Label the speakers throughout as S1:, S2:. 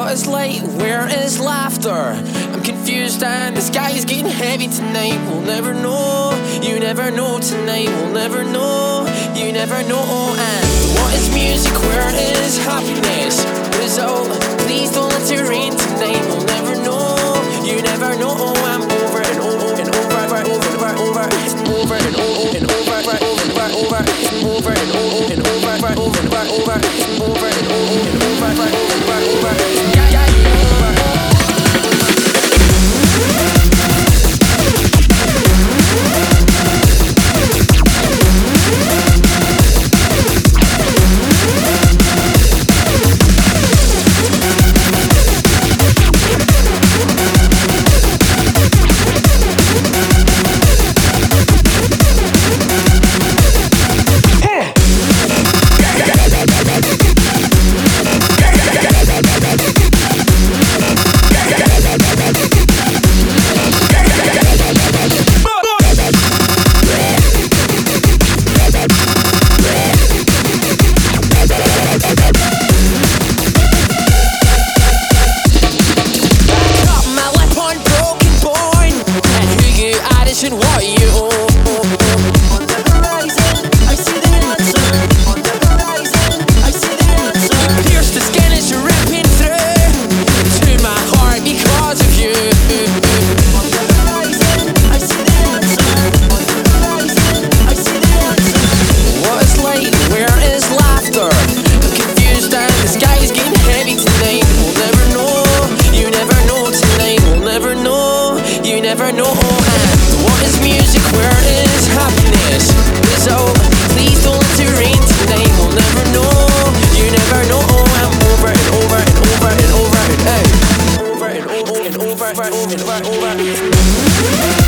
S1: What is light? Where is laughter? I'm confused and the sky is getting heavy tonight. We'll never know, you never know tonight. We'll never know, you never know. And what is music? Where is happiness? Result, please don't let it rain tonight. We'll never know, you never know. I'm over and over and over and over and over and over and over and over and over and over and over and over and over and over and over and over. And what you on the horizon, I see the answer. On the horizon, I see the answer. You pierce the skin as you're ripping through to my heart because of you. On the horizon, I see the answer. On the horizon, I see the answer. What is light? Where is laughter? I'm confused and the sky is getting heavy tonight. We'll never know, you never know tonight. We'll never know, you never know. What is music? Where is happiness? Result, please don't let it rain tonight. We'll never know, you never know. I'm over and over and over and over and over and over and over and over and over.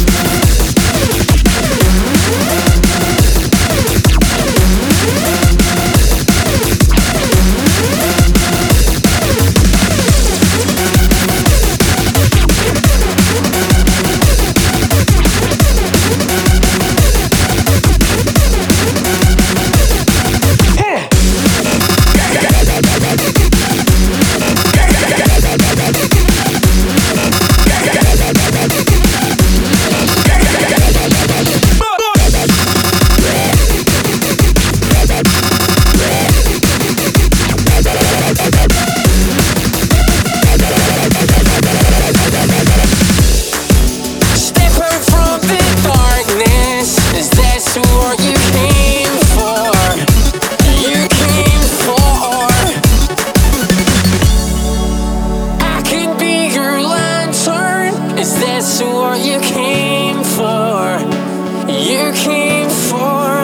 S1: Is this what you came for? You came for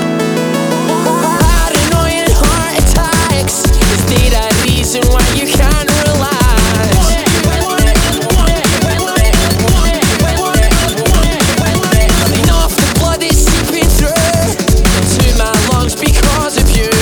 S1: paranoid heart attacks. Is there a reason why you can't relax? Clean off the blood that's seeping through to my lungs because of you.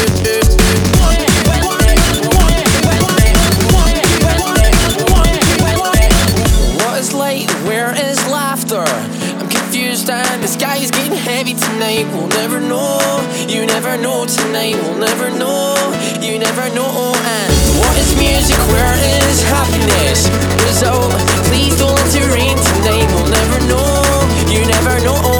S1: Where is laughter? I'm confused and the sky is getting heavy tonight. We'll never know, you never know tonight. We'll never know, you never know. And what is music? Where is happiness? Result, please don't let it rain tonight. We'll never know, you never know.